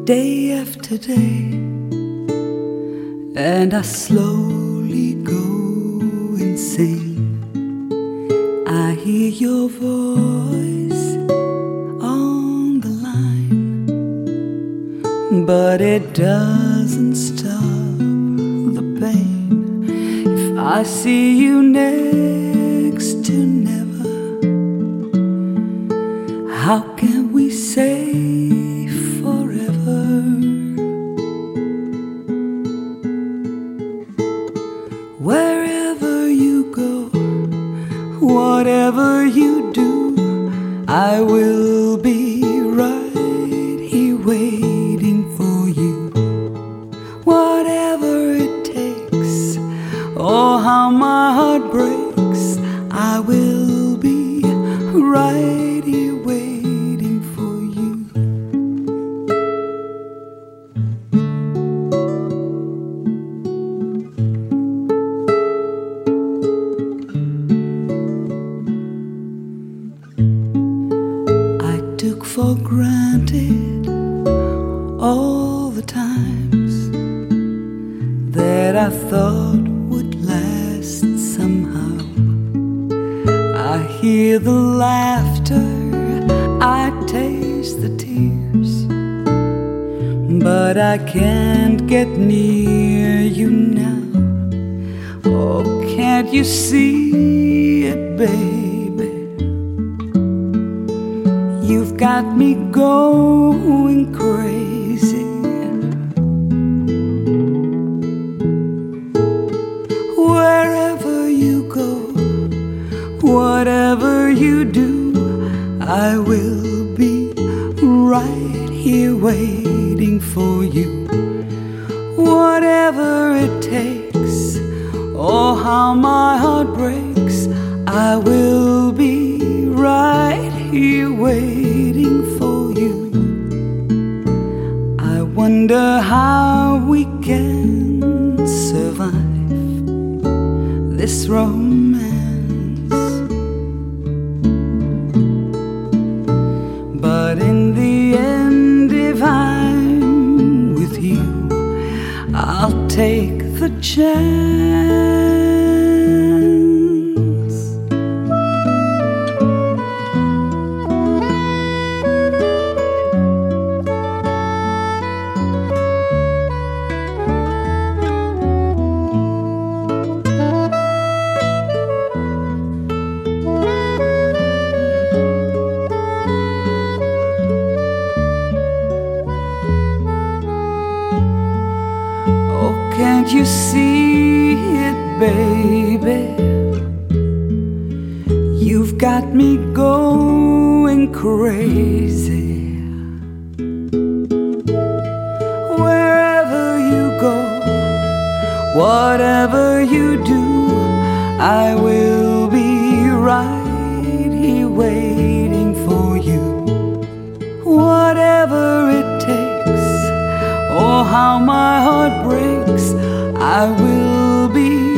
day after day, and I slowly go insane. I hear your voice on the line, but it doesn't stop the pain. If I see you next to never, how can we say forever? Wherever you go, whatever you do, I will be right here waiting for you. Whatever it takes, or how my heart breaks, I will be right here waiting for you. I took for granted all the times that I thought would last somehow. I hear the laughter, I taste the tears, but I can't get near you now. Oh, can't you see it, baby? You've got me going crazy. Wherever you go, whatever you do, I will be right here waiting for you. Whatever it takes, or how my heart breaks, I will be right here waiting for you. I wonder how we can survive this romance, but in the end, if I'm with you, I'll take the chance. Can't you see it, baby? You've got me going crazy. Wherever you go, whatever you do, I will be right here waiting for you. Whatever it takes, or how my heart breaks, I will be